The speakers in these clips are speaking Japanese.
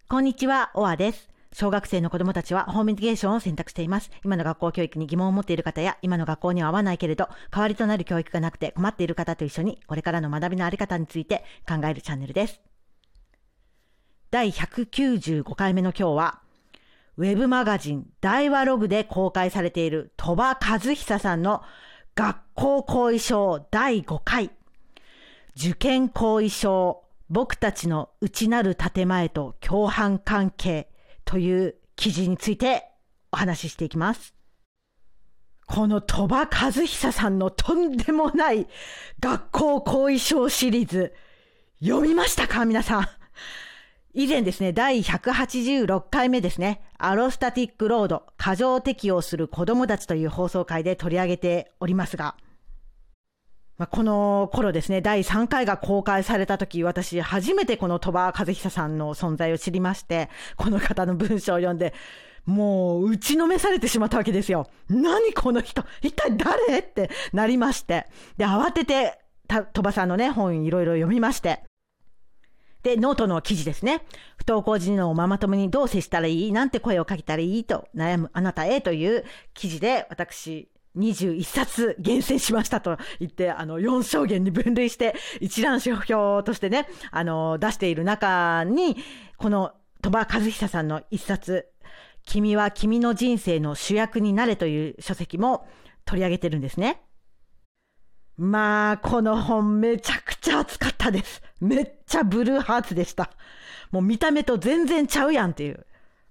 こんにちは、オアです。小学生の子どもたちはホームエデュケーションを選択しています。今の学校教育に疑問を持っている方や、今の学校には合わないけれど代わりとなる教育がなくて困っている方と一緒に、これからの学びのあり方について考えるチャンネルです。第195回目の今日は、ウェブマガジン大和ログで公開されている鳥羽和久さんの学校後遺症第5回、受験後遺症、僕たちの内なる建前と共犯関係という記事についてお話ししていきます。この鳥羽和久さんのとんでもない学校後遺症シリーズ、読みましたか皆さん。以前ですね、第186回目ですね、アロスタティックロード、過剰適応する子供たちという放送回で取り上げておりますが、この頃ですね、第3回が公開された時、私初めてこの鳥羽和久さんの存在を知りまして、この方の文章を読んで、もう打ちのめされてしまったわけですよ。何この人、一体誰ってなりまして。で、慌てて鳥羽さんのね、本いろいろ読みまして。で、ノートの記事ですね。不登校児のママ友にどう接したらいい？なんて声をかけたらいい？と悩むあなたへという記事で、私、21冊厳選しましたと言って、4象限に分類して一覧書表としてね、出している中に、この鳥羽和久さんの一冊、君は君の人生の主役になれという書籍も取り上げてるんですね。まあ、この本めちゃくちゃ熱かったです。めっちゃブルーハーツでした。もう見た目と全然ちゃうやんっていう。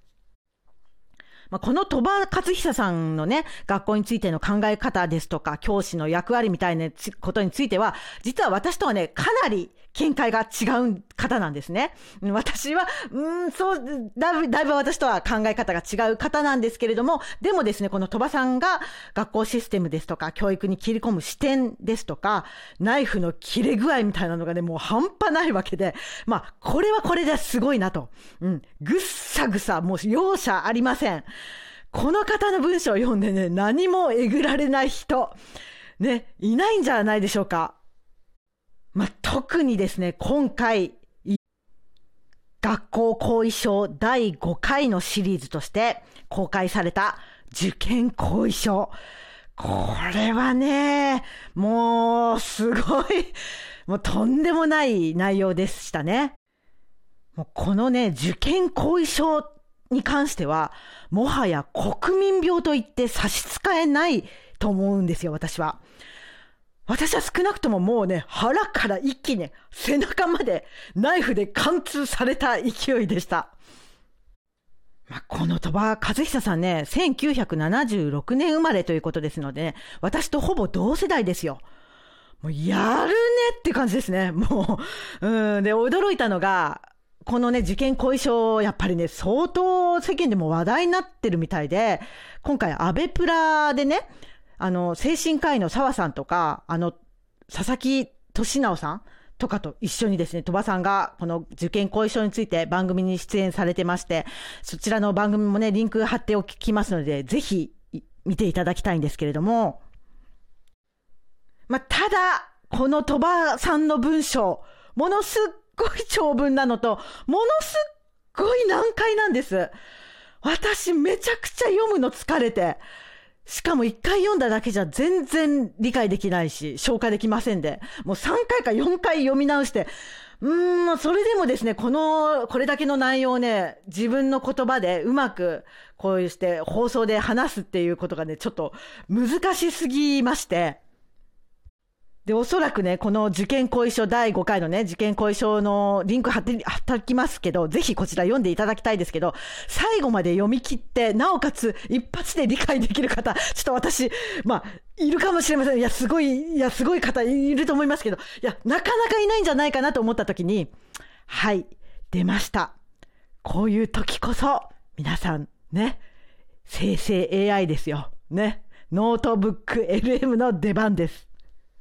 この鳥羽和久さんのね、学校についての考え方ですとか、教師の役割みたいなことについては、実は私とはね、かなり見解が違う方なんですね。私は、だいぶ私とは考え方が違う方なんですけれども、でもですね、この鳥羽さんが学校システムですとか、教育に切り込む視点ですとか、ナイフの切れ具合みたいなのがね、もう半端ないわけで、これはこれですごいなと。ぐっさぐさ、もう容赦ありません。この方の文章を読んでね、何もえぐられない人、ね、いないんじゃないでしょうか。特にですね、今回、学校後遺症第5回のシリーズとして公開された受験後遺症。これはね、もうすごい、もうとんでもない内容でしたね。もうこのね、受験後遺症に関しては、もはや国民病と言って差し支えないと思うんですよ、私は。私は少なくとももうね、腹から一気に背中までナイフで貫通された勢いでした。この鳥羽和久さんね、1976年生まれということですので、ね、私とほぼ同世代ですよ。もうやるねって感じですね。もう、で、驚いたのが、このね、受験後遺症、やっぱりね、相当世間でも話題になってるみたいで、今回アベプラでね、精神科医の澤さんとか、佐々木俊直さんとかと一緒にですね、鳥羽さんがこの受験後遺症について番組に出演されてまして、そちらの番組もね、リンク貼っておきますので、ぜひ見ていただきたいんですけれども、ただ、この鳥羽さんの文章、ものすごい長文なのと、ものすっごい難解なんです。私めちゃくちゃ読むの疲れて、しかも1回読んだだけじゃ全然理解できないし、消化できませんで、もう3回か4回読み直して、それでもですね、これだけの内容をね、自分の言葉でうまく、こうして放送で話すっていうことがね、ちょっと難しすぎまして、で、おそらくね、この受験後遺症第5回のね、受験後遺症のリンク貼っておきますけど、ぜひこちら読んでいただきたいですけど、最後まで読み切って、なおかつ一発で理解できる方、ちょっと私、いるかもしれません。すごい方いると思いますけど、なかなかいないんじゃないかなと思った時に、はい、出ました。こういう時こそ、皆さんね、生成 AI ですよ。ね。ノートブック LM の出番です。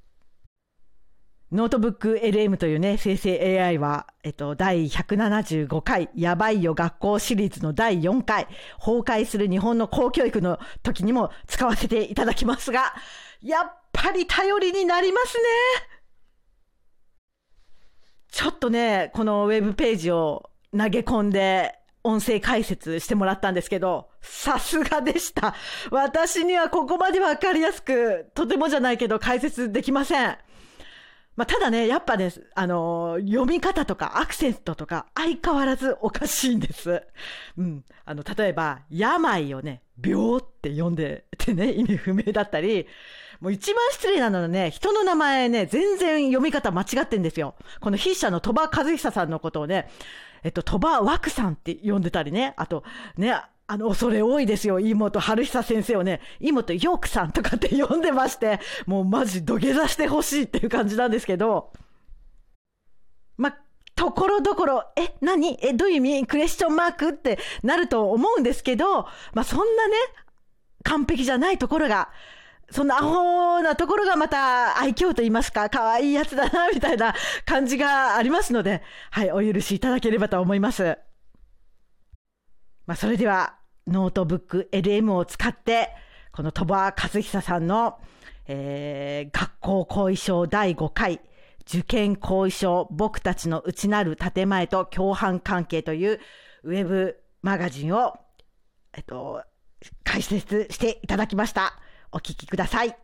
ノートブック LM というね、生成 AI は、第175回、やばいよ学校シリーズの第4回、崩壊する日本の公教育の時にも使わせていただきますが、やっぱり頼りになりますね。ちょっとね、このウェブページを投げ込んで、 音声解説してもらったんですけど、さすがでした。私にはここまでわかりやすく、とてもじゃないけど解説できません。ただね、やっぱね、読み方とかアクセントとか相変わらずおかしいんです。例えば、病をね、病って読んでてね、意味不明だったり、もう一番失礼なのはね、人の名前ね、全然読み方間違ってんですよ。この筆者の鳥羽和久さんのことをね、鳥羽枠さんって呼んでたりね、あとね、恐れ多いですよ。妹春久先生をね、妹ヨークさんとかって呼んでまして、もうマジ土下座してほしいっていう感じなんですけど、ところどころ、何どういう意味クエスチョンマークってなると思うんですけど、そんなね、完璧じゃないところが、そんなアホなところがまた愛嬌と言いますか、可愛いやつだな、みたいな感じがありますので、はい、お許しいただければと思います。それではノートブック LM を使ってこの鳥羽和久さんの、学校後遺症第5回受験後遺症僕たちの内なる建前と共犯関係というウェブマガジンを、解説していただきました。お聞きください。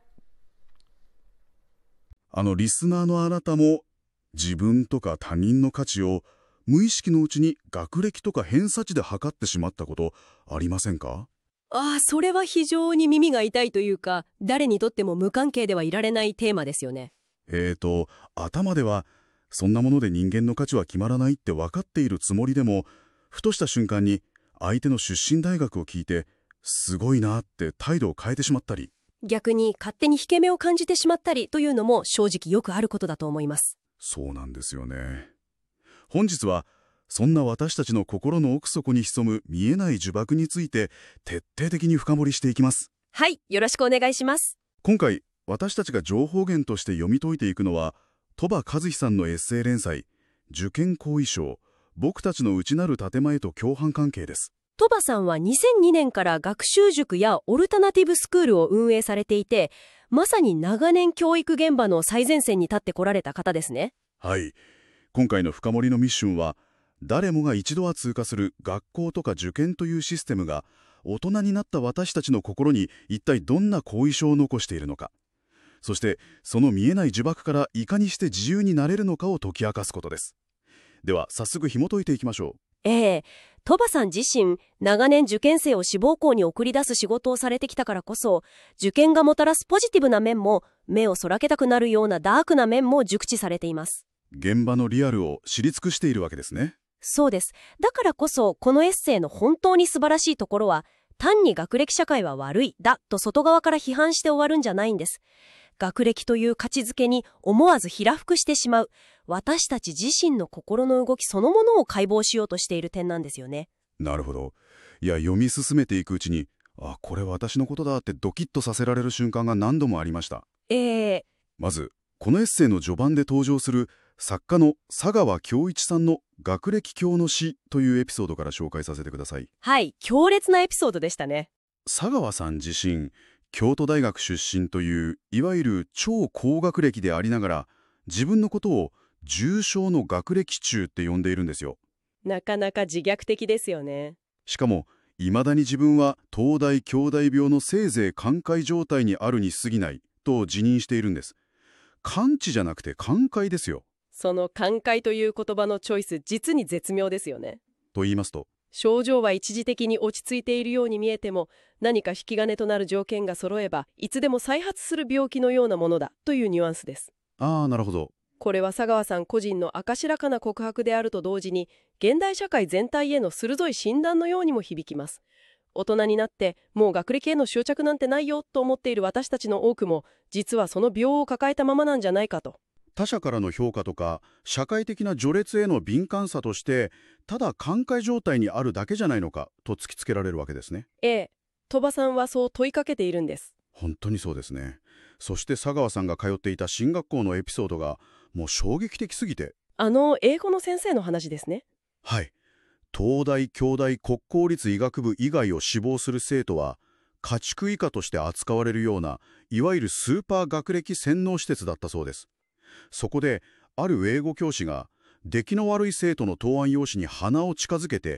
リスナーのあなたも自分とか他人の価値を無意識のうちに学歴とか偏差値で測ってしまったことありませんか？ それは非常に耳が痛いというか、誰にとっても無関係ではいられないテーマですよね。 頭ではそんなもので人間の価値は決まらないって分かっているつもりでも、ふとした瞬間に相手の出身大学を聞いてすごいなって態度を変えてしまったり、 逆に勝手に引け目を感じてしまったりというのも正直よくあることだと思います。 そうなんですよね。本日はそんな私たちの心の奥底に潜む見えない呪縛について徹底的に深掘りしていきます。 はい、よろしくお願いします。 今回私たちが情報源として読み解いていくのは、鳥羽和久さんのエッセイ連載受験後遺症僕たちの内なる建前と共犯関係です。 鳥羽さんは2002年から学習塾やオルタナティブスクールを運営されていて、まさに長年教育現場の最前線に立ってこられた方ですね。 はい、今回の深掘りのミッションは、誰もが一度は通過する学校とか受験というシステムが大人になった私たちの心に一体どんな後遺症を残しているのか、そしてその見えない呪縛からいかにして自由になれるのかを解き明かすことです。では早速紐解いていきましょう。 鳥羽さん自身、長年受験生を志望校に送り出す仕事をされてきたからこそ、受験がもたらすポジティブな面も、目をそらけたくなるようなダークな面も熟知されています。 現場のリアルを知り尽くしているわけですね。 そうです。だからこそ、このエッセイの本当に素晴らしいところは、単に学歴社会は悪いだと外側から批判して終わるんじゃないんです。学歴という価値づけに思わず平服してしまう、私たち自身の心の動きそのものを解剖しようとしている点なんですよね。 なるほど。読み進めていくうちに、これ私のことだってドキッとさせられる瞬間が何度もありました。まずこのエッセイの序盤で登場する作家の佐川恭一さんの学歴教の死というエピソードから紹介させてください。 はい、強烈なエピソードでしたね。 佐川さん自身、京都大学出身といういわゆる超高学歴でありながら、自分のことを重症の学歴中って呼んでいるんですよ。 なかなか自虐的ですよね。 しかも未だに自分は東大京大病のせいぜい寛解状態にあるに過ぎないと自認しているんです。完治じゃなくて寛解ですよ。 その寛解という言葉のチョイス、実に絶妙ですよね。 と言いますと、 症状は一時的に落ち着いているように見えても、何か引き金となる条件が揃えばいつでも再発する病気のようなものだというニュアンスです。 なるほど。 これは佐川さん個人の明しらかな告白であると同時に、現代社会全体への鋭い診断のようにも響きます。大人になってもう学歴への執着なんてないよと思っている私たちの多くも、実はその病を抱えたままなんじゃないかと。 他者からの評価とか社会的な序列への敏感さとして、ただ寛解状態にあるだけじゃないのかと突きつけられるわけですね。 鳥羽さんはそう問いかけているんです。 本当にそうですね。そして佐川さんが通っていた進学校のエピソードがもう衝撃的すぎて、 英語の先生の話ですね。 はい。東大京大国公立医学部以外を志望する生徒は家畜以下として扱われるような、いわゆるスーパー学歴洗脳施設だったそうです。そこである英語教師が出来の悪い生徒の答案用紙に鼻を近づけて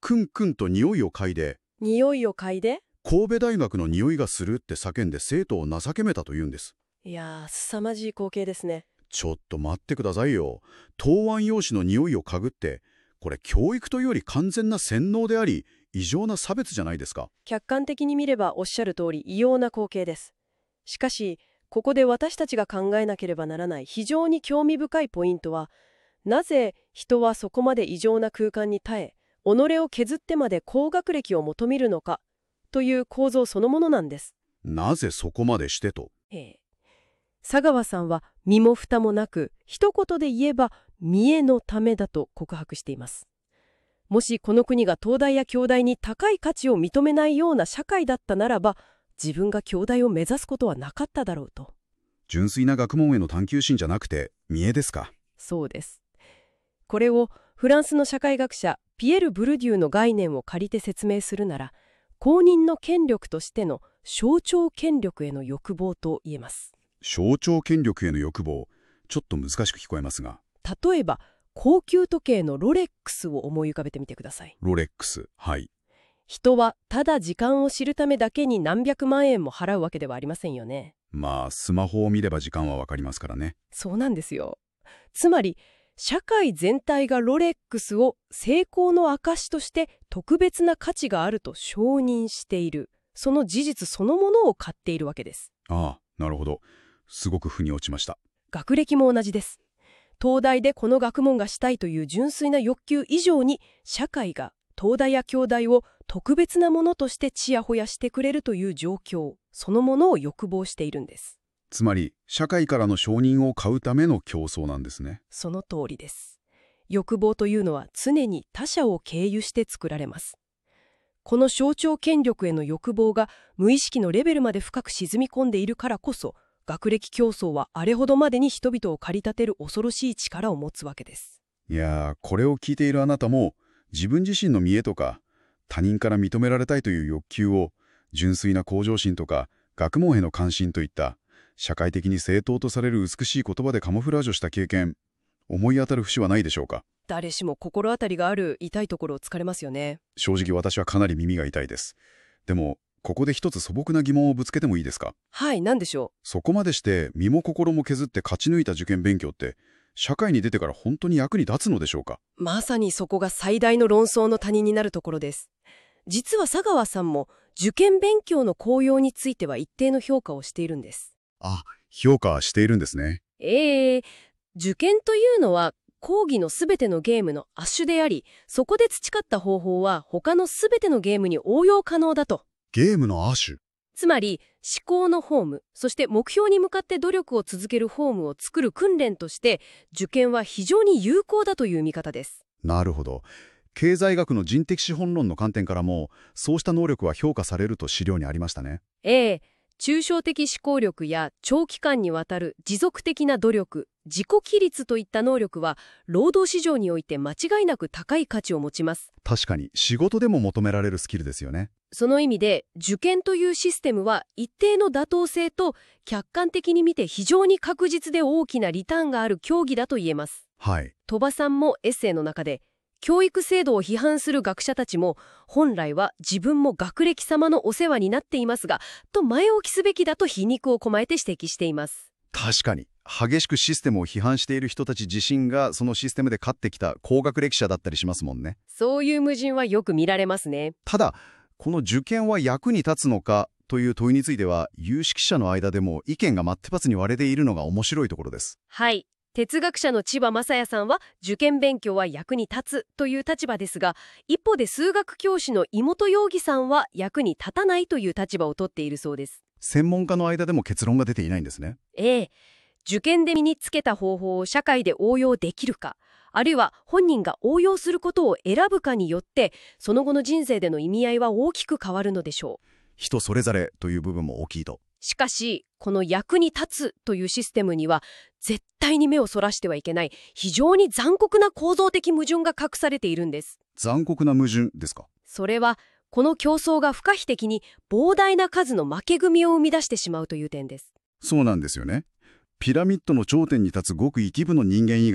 クンクンと匂いを嗅いで、 匂いを嗅いで？ 神戸大学の匂いがするって叫んで生徒を情けめたと言うんです。 いやー、凄まじい光景ですね。 ちょっと待ってくださいよ。答案用紙の匂いを嗅ぐって、これ教育というより完全な洗脳であり、異常な差別じゃないですか。 客観的に見ればおっしゃる通り異様な光景です。しかし、ここで私たちが考えなければならない非常に興味深いポイントは、なぜ人はそこまで異常な空間に耐え、己を削ってまで高学歴を求めるのかという構造そのものなんです。 なぜそこまでしてと。 佐川さんは身も蓋もなく、一言で言えば見栄のためだと告白しています。もしこの国が東大や京大に高い価値を認めないような社会だったならば、自分が京大を目指すことはなかっただろうと。 純粋な学問への探求心じゃなくて見栄ですか。 そうです。これをフランスの社会学者ピエール・ブルデューの概念を借りて説明するなら、公認の権力としての象徴権力への欲望と言えます。 象徴権力への欲望、ちょっと難しく聞こえますが。 例えば高級時計のロレックスを思い浮かべてみてください。 ロレックス、はい。 人はただ時間を知るためだけに何百万円も払うわけではありませんよね。 まあスマホを見れば時間はわかりますからね。 そうなんですよ。つまり社会全体がロレックスを成功の証として特別な価値があると承認している、その事実そのものを買っているわけです。 ああ、なるほど。すごく腑に落ちました。 学歴も同じです。東大でこの学問がしたいという純粋な欲求以上に、社会が東大や京大を特別なものとしてちやほやしてくれるという状況そのものを欲望しているんです。 つまり社会からの承認を買うための競争なんですね。 その通りです。欲望というのは常に他者を経由して作られます。この象徴権力への欲望が無意識のレベルまで深く沈み込んでいるからこそ、学歴競争はあれほどまでに人々を駆り立てる恐ろしい力を持つわけです。 いやー、これを聞いているあなたも、自分自身の見栄とか他人から認められたいという欲求を、純粋な向上心とか学問への関心といった社会的に正当とされる美しい言葉でカモフラージュした経験、思い当たる節はないでしょうか。 誰しも心当たりがある痛いところを突かれますよね。 正直私はかなり耳が痛いです。でもここで一つ素朴な疑問をぶつけてもいいですか。 はい、何でしょう。 そこまでして身も心も削って勝ち抜いた受験勉強って社会に出てから本当に役に立つのでしょうか。 まさにそこが最大の論争の谷になるところです。実は佐川さんも受験勉強の効用については一定の評価をしているんです。 あ、評価しているんですね。 受験というのは講義のすべてのゲームの亜種であり、そこで培った方法は他のすべてのゲームに応用可能だと。 ゲームの亜種。 つまり思考のフォーム、そして目標に向かって努力を続けるフォームを作る訓練として受験は非常に有効だという見方です。 なるほど。経済学の人的資本論の観点からもそうした能力は評価されると資料にありましたね。 抽象的思考力や長期間にわたる持続的な努力、自己規律といった能力は労働市場において間違いなく高い価値を持ちます。 確かに仕事でも求められるスキルですよね。 その意味で受験というシステムは一定の妥当性と客観的に見て非常に確実で大きなリターンがある競技だと言えます。 はい。 鳥羽さんもエッセイの中で、教育制度を批判する学者たちも本来は自分も学歴様のお世話になっていますがと前置きすべきだと皮肉を込めて指摘しています。 確かに激しくシステムを批判している人たち自身がそのシステムで勝ってきた高学歴者だったりしますもんね。 そういう矛盾はよく見られますね。 ただこの受験は役に立つのかという問いについては有識者の間でも意見が真っ二つに割れているのが面白いところです。 はい。哲学者の千葉雅也さんは受験勉強は役に立つという立場ですが、一方で数学教師の井本洋義さんは役に立たないという立場を取っているそうです。 専門家の間でも結論が出ていないんですね。 受験で身につけた方法を社会で応用できるか、あるいは本人が応用することを選ぶかによってその後の人生での意味合いは大きく変わるのでしょう。 人それぞれという部分も大きいと。 しかしこの役に立つというシステムには絶対に目をそらしてはいけない非常に残酷な構造的矛盾が隠されているんです。 残酷な矛盾ですか。 それはこの競争が不可避的に膨大な数の負け組を生み出してしまうという点です。 そうなんですよね。ピラミッドの頂点に立つごく一部の人間以外、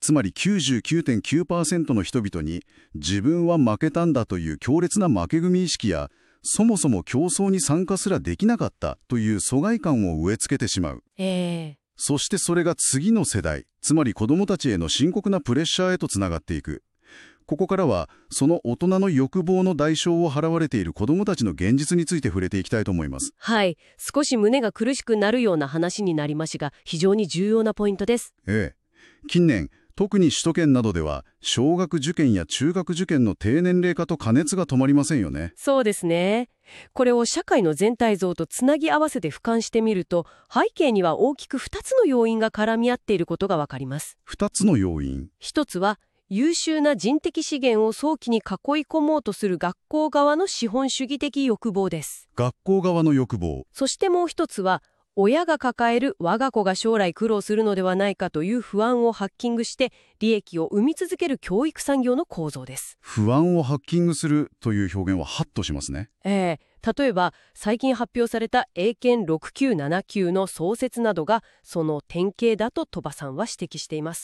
つまり 99.9% の人々に自分は負けたんだという強烈な負け組意識や、そもそも競争に参加すらできなかったという疎外感を植え付けてしまう。そしてそれが次の世代、つまり子どもたちへの深刻なプレッシャーへとつながっていく。ここからはその大人の欲望の代償を払われている子どもたちの現実について触れていきたいと思います。 はい、少し胸が苦しくなるような話になりますが、非常に重要なポイントです。 近年特に首都圏などでは小学受験や中学受験の低年齢化と過熱が止まりませんよね。 そうですね。これを社会の全体像とつなぎ合わせて俯瞰してみると、背景には大きく2つの要因が絡み合っていることがわかります。 2つの要因。 一つは優秀な人的資源を早期に囲い込もうとする学校側の資本主義的欲望です。 学校側の欲望。 そしてもう一つは、親が抱える我が子が将来苦労するのではないかという不安をハッキングして利益を生み続ける教育産業の構造です。 不安をハッキングするという表現はハッとしますね。 例えば最近発表された英検6979の創設などがその典型だと鳥羽さんは指摘しています。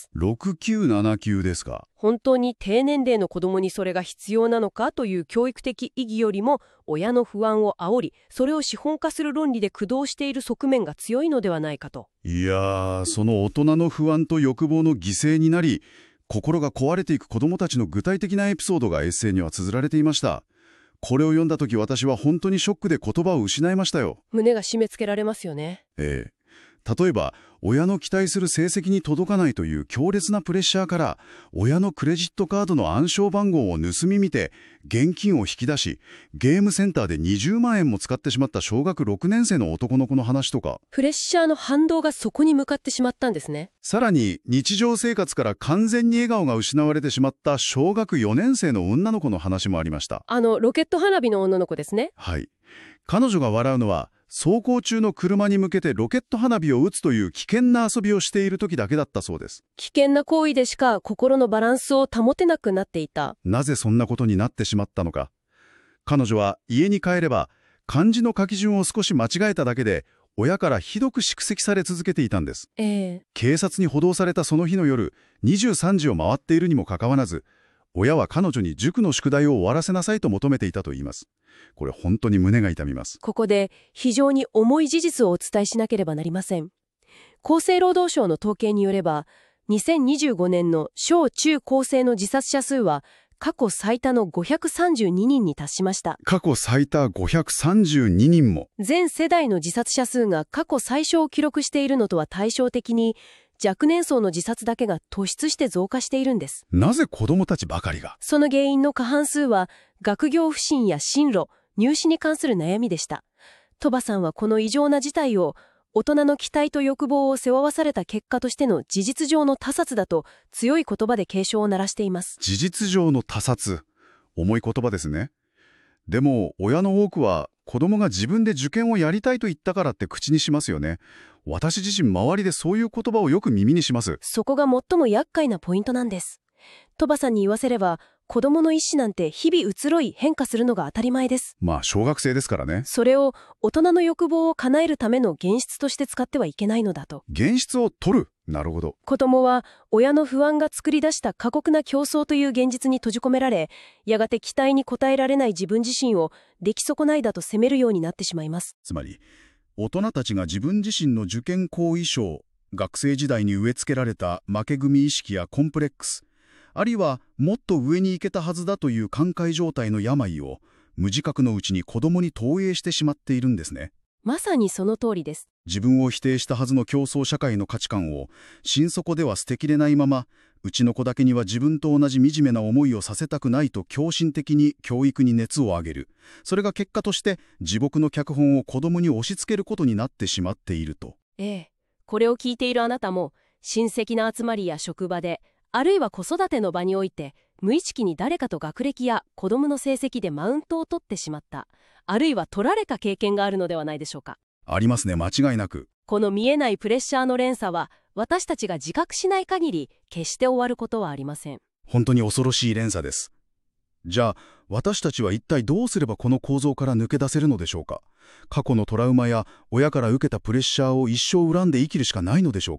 6979ですか。 本当に低年齢の子どもにそれが必要なのかという教育的意義よりも、親の不安を煽りそれを資本化する論理で駆動している側面が強いのではないかと。 いやー、その大人の不安と欲望の犠牲になり心が壊れていく子どもたちの具体的なエピソードがエッセイには綴られていました。これを読んだ時、私は本当にショックで言葉を失いましたよ。 胸が締め付けられますよね。 例えば親の期待する成績に届かないという強烈なプレッシャーから、親のクレジットカードの暗証番号を盗み見て現金を引き出し、ゲームセンターで20万円も使ってしまった小学6年生の男の子の話とか。 プレッシャーの反動がそこに向かってしまったんですね。 さらに日常生活から完全に笑顔が失われてしまった小学4年生の女の子の話もありました。 ロケット花火の女の子ですね。 はい。彼女が笑うのは走行中の車に向けてロケット花火を撃つという危険な遊びをしている時だけだったそうです。 危険な行為でしか心のバランスを保てなくなっていた。 なぜそんなことになってしまったのか。彼女は家に帰れば漢字の書き順を少し間違えただけで親からひどく蓄積され続けていたんです。警察に補導されたその日の夜、23時を回っているにもかかわらず、親は彼女に塾の宿題を終わらせなさいと求めていたといいます。これ本当に胸が痛みます。 ここで非常に重い事実をお伝えしなければなりません。厚生労働省の統計によれば、2025年の小中高生の自殺者数は過去最多の532人に達しました。 過去最多532人も。 全世代の自殺者数が過去最小を記録しているのとは対照的に、若年層の自殺だけが突出して増加しているんです。 なぜ子どもたちばかりが。 その原因の過半数は学業不振や進路、入試に関する悩みでした。鳥羽さんはこの異常な事態を大人の期待と欲望を背負わされた結果としての事実上の他殺だと強い言葉で警鐘を鳴らしています。 事実上の他殺。重い言葉ですね。でも親の多くは子供が自分で受験をやりたいと言ったからって口にしますよね。私自身周りでそういう言葉をよく耳にします。 そこが最も厄介なポイントなんです。鳥羽さんに言わせれば、子供の意思なんて日々移ろい変化するのが当たり前です。 まあ小学生ですからね。 それを大人の欲望を叶えるための現実として使ってはいけないのだと。 現実を取る。なるほど。 子供は親の不安が作り出した過酷な競争という現実に閉じ込められ、やがて期待に応えられない自分自身を出来損ないだと責めるようになってしまいます。 つまり大人たちが自分自身の受験後遺症、学生時代に植え付けられた負け組意識やコンプレックス、あるいはもっと上に行けたはずだという寛解状態の病を無自覚のうちに子供に投影してしまっているんですね。 まさにその通りです。 自分を否定したはずの競争社会の価値観を心底では捨てきれないまま、うちの子だけには自分と同じ惨めな思いをさせたくないと狂信的に教育に熱を上げる。それが結果として自僕の脚本を子供に押し付けることになってしまっていると。 これを聞いているあなたも、親戚の集まりや職場で、あるいは子育ての場において、無意識に誰かと学歴や子供の成績でマウントを取ってしまった、あるいは取られた経験があるのではないでしょうか。 ありますね、間違いなく。 この見えないプレッシャーの連鎖は、私たちが自覚しない限り決して終わることはありません。 本当に恐ろしい連鎖です。じゃあ私たちは一体どうすればこの構造から抜け出せるのでしょうか。過去のトラウマや親から受けたプレッシャーを一生恨んで生きるしかないのでしょうか。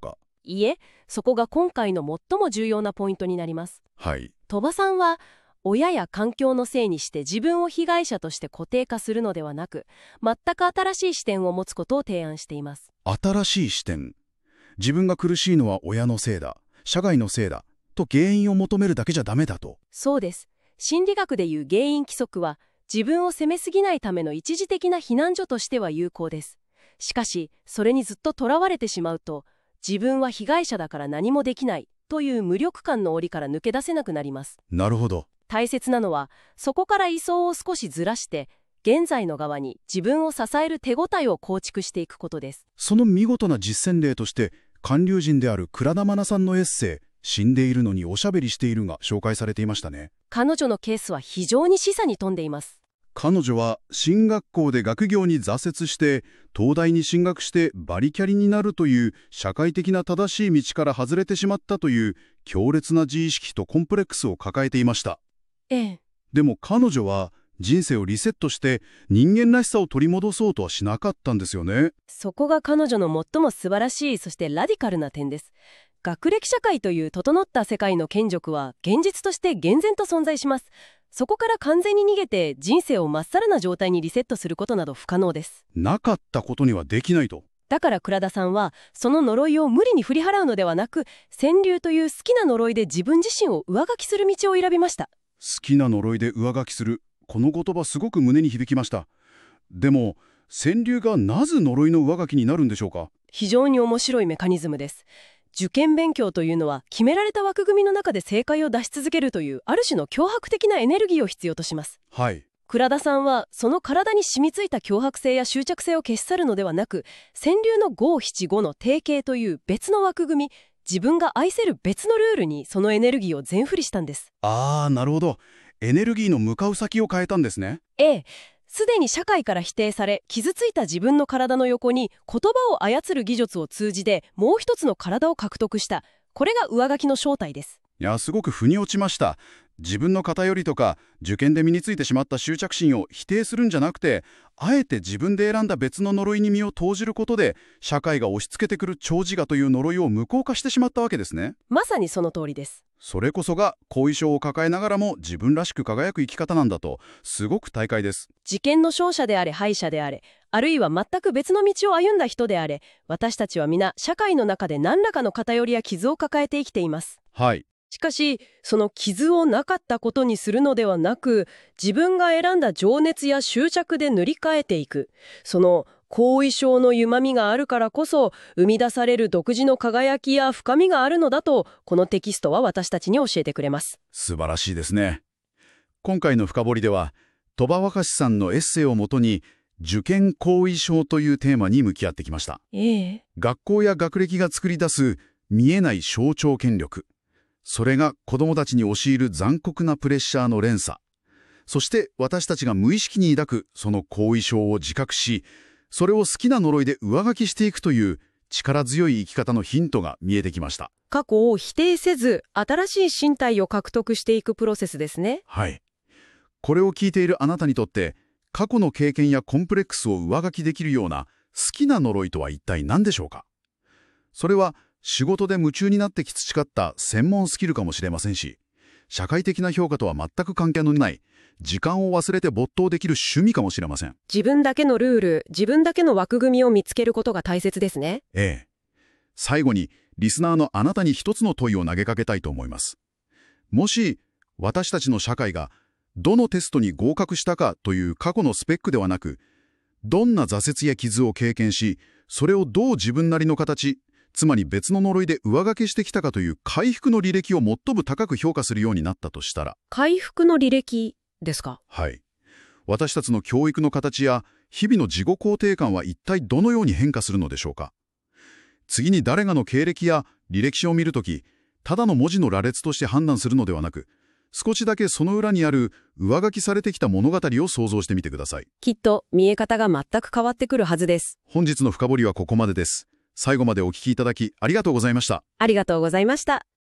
いえ、そこが今回の最も重要なポイントになります。 はい。 鳥羽さんは、親や環境のせいにして自分を被害者として固定化するのではなく、全く新しい視点を持つことを提案しています。 新しい視点。自分が苦しいのは親のせいだ、社会のせいだ、と原因を求めるだけじゃダメだと。 そうです。心理学でいう原因規則は、自分を責めすぎないための一時的な避難所としては有効です。しかし、それにずっととらわれてしまうと、自分は被害者だから何もできないという無力感の檻から抜け出せなくなります。 なるほど。 大切なのは、そこから位相を少しずらして、現在の側に自分を支える手応えを構築していくことです。 その見事な実践例として、韓流人である倉田真奈さんのエッセイ、死んでいるのにおしゃべりしているが紹介されていましたね。 彼女のケースは非常に示唆に富んでいます。 彼女は進学校で学業に挫折して、東大に進学してバリキャリになるという社会的な正しい道から外れてしまったという強烈な自意識とコンプレックスを抱えていました。でも彼女は人生をリセットして人間らしさを取り戻そうとはしなかったんですよね。 そこが彼女の最も素晴らしい、そしてラディカルな点です。学歴社会という整った世界の権力は現実として厳然と存在します。そこから完全に逃げて人生をまっさらな状態にリセットすることなど不可能です。 なかったことにはできないと。 だから倉田さんはその呪いを無理に振り払うのではなく、川柳という好きな呪いで自分自身を上書きする道を選びました。 好きな呪いで上書きする。この言葉すごく胸に響きました。でも川柳がなぜ呪いの上書きになるんでしょうか。 非常に面白いメカニズムです。受験勉強というのは決められた枠組みの中で正解を出し続けるというある種の脅迫的なエネルギーを必要とします。 はい。 倉田さんはその体に染みついた脅迫性や執着性を消し去るのではなく、川柳の五七五の定型という別の枠組み、自分が愛せる別のルールにそのエネルギーを全振りしたんです。 なるほど。エネルギーの向かう先を変えたんですね。 すでに社会から否定され傷ついた自分の体の横に言葉を操る技術を通じてもう一つの体を獲得した。これが上書きの正体です。 いや、すごく腑に落ちました。自分の偏りとか受験で身についてしまった執着心を否定するんじゃなくて、あえて自分で選んだ別の呪いに身を投じることで、社会が押し付けてくる長自我という呪いを無効化してしまったわけですね。 まさにその通りです。 それこそが後遺症を抱えながらも自分らしく輝く生き方なんだと、すごく大解です。 受験の勝者であれ敗者であれ、あるいは全く別の道を歩んだ人であれ、私たちは皆社会の中で何らかの偏りや傷を抱えて生きています。 はい。 しかし、その傷をなかったことにするのではなく、自分が選んだ情熱や執着で塗り替えていく。その後遺症の歪みがあるからこそ、生み出される独自の輝きや深みがあるのだと、このテキストは私たちに教えてくれます。 素晴らしいですね。今回の深掘りでは、鳥羽若さんのエッセイをもとに、受験後遺症というテーマに向き合ってきました。学校や学歴が作り出す見えない象徴権力。それが子どもたちに押し入る残酷なプレッシャーの連鎖。そして私たちが無意識に抱くその後遺症を自覚し、それを好きな呪いで上書きしていくという力強い生き方のヒントが見えてきました。 過去を否定せず、新しい身体を獲得していくプロセスですね。 はい。これを聞いているあなたにとって、過去の経験やコンプレックスを上書きできるような好きな呪いとは一体何でしょうか。それは仕事で夢中になって培った専門スキルかもしれませんし、社会的な評価とは全く関係のない時間を忘れて没頭できる趣味かもしれません。 自分だけのルール、自分だけの枠組みを見つけることが大切ですね。 最後にリスナーのあなたに一つの問いを投げかけたいと思います。もし私たちの社会がどのテストに合格したかという過去のスペックではなく、どんな挫折や傷を経験し、それをどう自分なりの形、つまり別の呪いで上書きしてきたかという回復の履歴を最も高く評価するようになったとしたら。 回復の履歴ですか。 はい。私たちの教育の形や日々の自己肯定感は一体どのように変化するのでしょうか。次に誰かの経歴や履歴書を見るとき、ただの文字の羅列として判断するのではなく、少しだけその裏にある上書きされてきた物語を想像してみてください。 きっと見え方が全く変わってくるはずです。 本日の深掘りはここまでです。最後までお聞きいただきありがとうございました。 ありがとうございました。